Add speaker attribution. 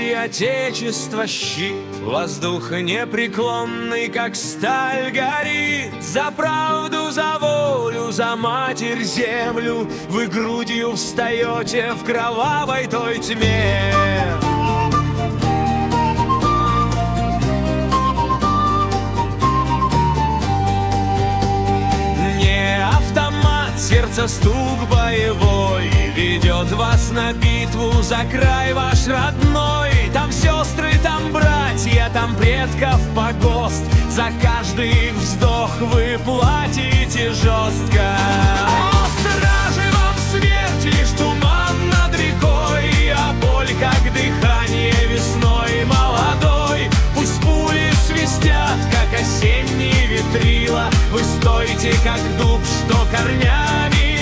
Speaker 1: неси Отечество щит. Воздух непреклонный, как сталь, горит. За правду, за волю, за Матерь Землю вы грудью встаете в кровавой той тьме. Сердце стук боевой ведет вас на битву за край ваш родной. Там сестры, там братья, там предков погост. За каждый их вздох вы платите жестко. О, стражи, вам смерть лишь туман над рекой, а боль, как дыхание весной молодой. Пусть пули свистят, как осенние ветрила, вы стойте, как дуб, что корнями